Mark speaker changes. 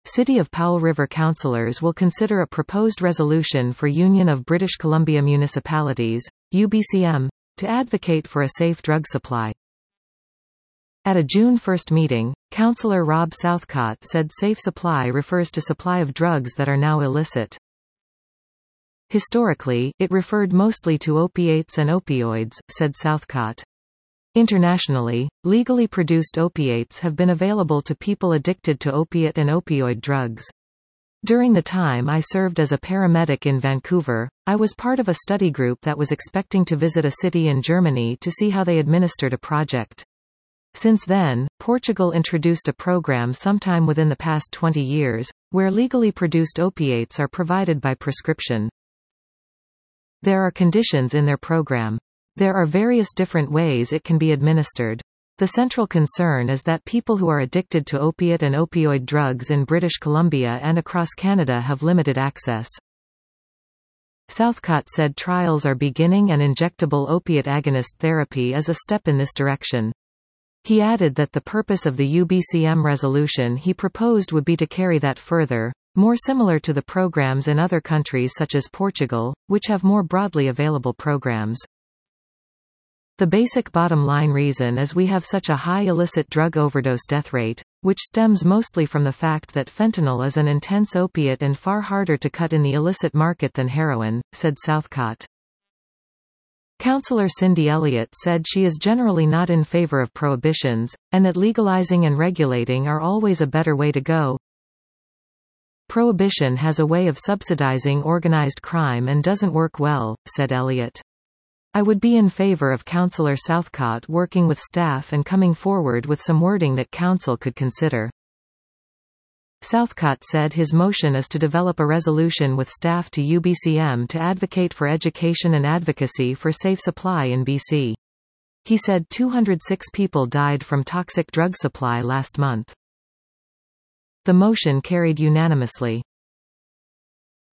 Speaker 1: City of Powell River councillors will consider a proposed resolution for Union of British Columbia Municipalities, UBCM, to advocate for a safe drug supply. At a June 1 meeting, Councillor Rob Southcott said safe supply refers to supply of drugs that are now illicit. Historically, it referred mostly to opiates and opioids, said Southcott. Internationally, legally produced opiates have been available to people addicted to opiate and opioid drugs. During the time I served as a paramedic in Vancouver, I was part of a study group that was expecting to visit a city in Germany to see how they administered a project. Since then, Portugal introduced a program sometime within the past 20 years, where legally produced opiates are provided by prescription. There are conditions in their program. There are various different ways it can be administered. The central concern is that people who are addicted to opiate and opioid drugs in British Columbia and across Canada have limited access. Southcott said trials are beginning and injectable opiate agonist therapy is a step in this direction. He added that the purpose of the UBCM resolution he proposed would be to carry that further, more similar to the programs in other countries such as Portugal, which have more broadly available programs. The basic bottom line reason is we have such a high illicit drug overdose death rate, which stems mostly from the fact that fentanyl is an intense opiate and far harder to cut in the illicit market than heroin, said Southcott. Councillor Cindy Elliott said she is generally not in favor of prohibitions, and that legalizing and regulating are always a better way to go. Prohibition has a way of subsidizing organized crime and doesn't work well, said Elliott. I would be in favor of Councillor Southcott working with staff and coming forward with some wording that Council could consider. Southcott said his motion is to develop a resolution with staff to UBCM to advocate for education and advocacy for safe supply in BC. He said 206 people died from toxic drug supply last month. The motion carried unanimously.